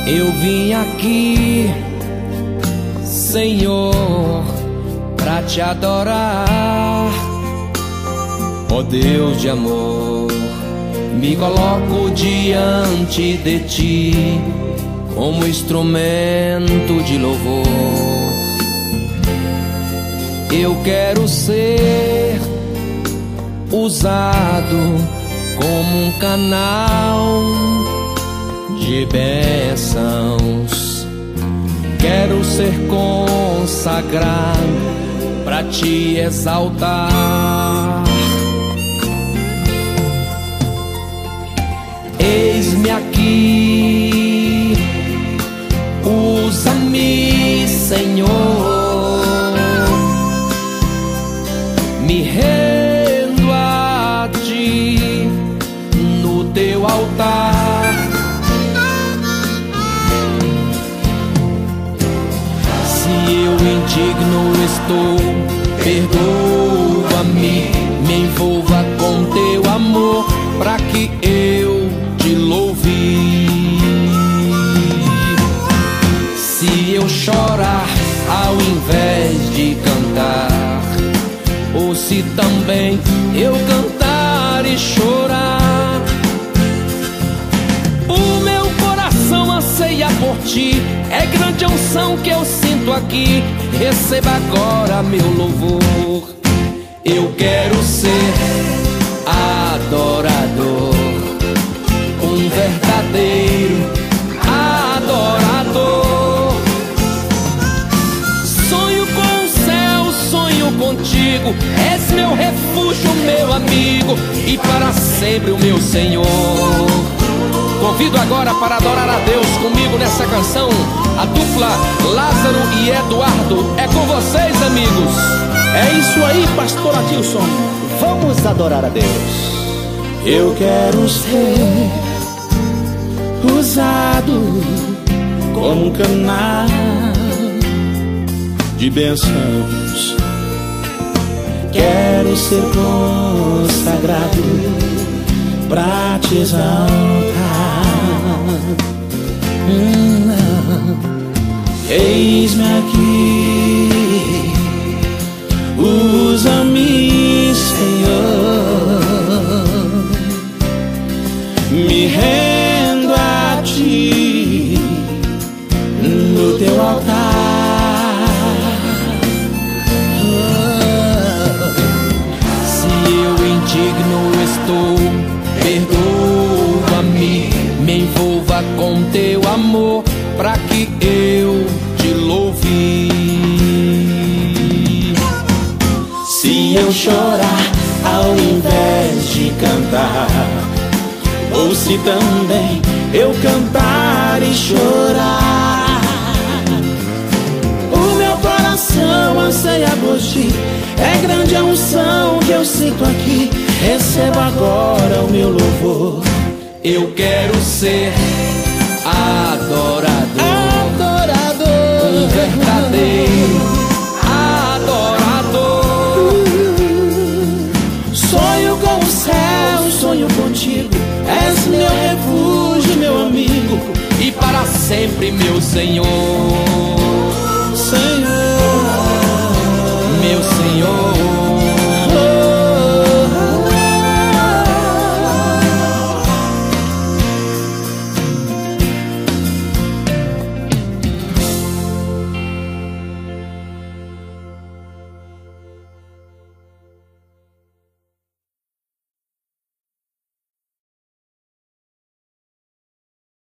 Eu vim aqui, Senhor, pra te adorar. Ó Deus de amor, me coloco diante de ti como instrumento de louvor. Eu quero ser usado como um canal de bênçãos. Quero ser consagrado pra te exaltar. Eis-me aqui, usa-me, Senhor. Me rendo a ti no teu altar. Se eu indigno estou, perdoa-me, me envolva com teu amor, pra que eu te louve. Se eu chorar ao invés de cantar, ou se também eu cantar e chorar, o meu coração anseia por ti, é grande a unção que eu sinto aqui. Receba agora meu louvor. Eu quero ser adorador, um verdadeiro adorador. Sonho com o céu, sonho contigo, és meu refúgio, meu amigo, e para sempre o meu Senhor. Convido agora para adorar a Deus comigo nessa canção a dupla Lázaro e Eduardo. É com vocês, amigos. É isso aí, pastor Adilson. Vamos adorar a Deus. Eu quero ser usado como um canal de bênçãos. Quero ser consagrado pra te exaltar. Eis-me aqui, usa-me, Senhor. Me rendo a ti no teu altar. Se eu indigno estou, perdoa-me, me envolva com teu amor, pra que eu te louve. Se eu chorar ao invés de cantar, ou se também eu cantar e chorar, o meu coração anseia por ti, é grande a unção que eu sinto aqui. Receba agora o meu louvor. Eu quero ser adorador, um verdadeiro adorador. Sonho com o céu, sonho contigo, és meu refúgio, meu amigo, e para sempre meu Senhor.